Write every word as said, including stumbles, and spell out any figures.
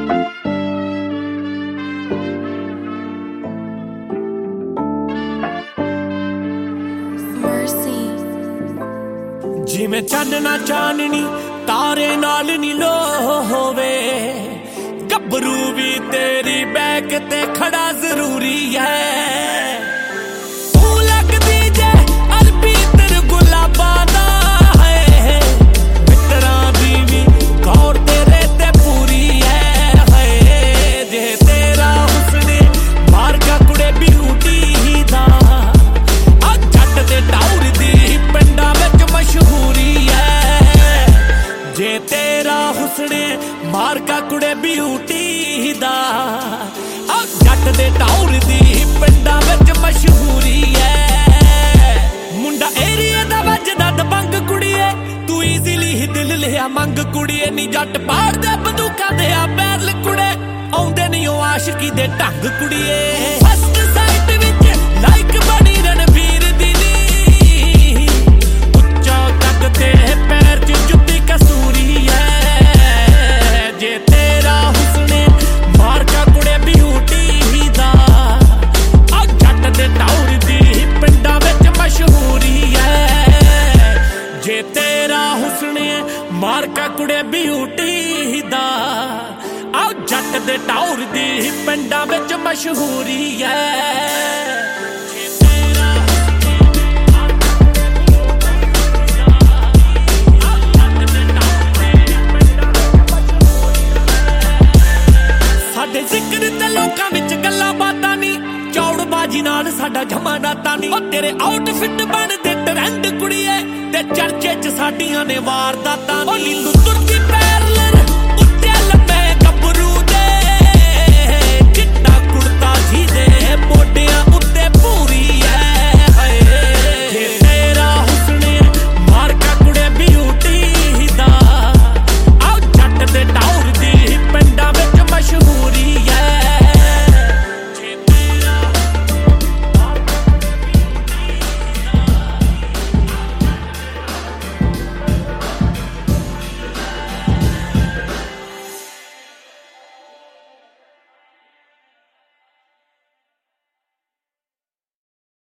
जिवें चानना चाननी तारे नाल नी लो होवे गभरू भी तेरी बैक ते खड़ा जरूरी है। तू लगदी जे अरबी तेरे गुलाबा दा है मित्रा दी भी गौर तेरे ते पूरी है। है जे तेरा हुस्ने मार का कुड़े ब्यूटी दा आ जट दे टाउर दी पिंडा विच मशहूरी है। जे तेरा हुस्ने मारका कुड़े ब्यूटी दा आ जट दे टाउर दी पिंडा विच मशहूरी है। मुंडा एरिया दा वजदा दबंग कुड़िए तू ईजीली ही दिल लिया मंग कुड़िए नी जट पाड़ दे बंदूकां दे आ बैरल कुड़े आउंदे नी ओ आशिकी दे ढंग कुड़िए। फर्स्ट साइट विच लाइक बनी रणवीर दी नी उच्चा तक ते पैर च जुत्ती कसूरी है। जे तेरा हुस्ने मारका कुड़े ब्यूटी दा आ जट दे टाउर दी पिंडा विच मशहूरी है। जे तेरा हुस्ने मारका कुड़े ब्यूटी दा आ जट दे टाउर दी पिंडा विच मशहूरी है। साडे जिक्र ते लोकां विच गल्लां बातां नी चौड़बाजी नाल साडा जमा नाता नी। ओ तेरे आउटफिट बनदे ट्रेंड कुड़िए ते चर्चे च साडियां ने वारदातां नी। ओ नीलू तुरदी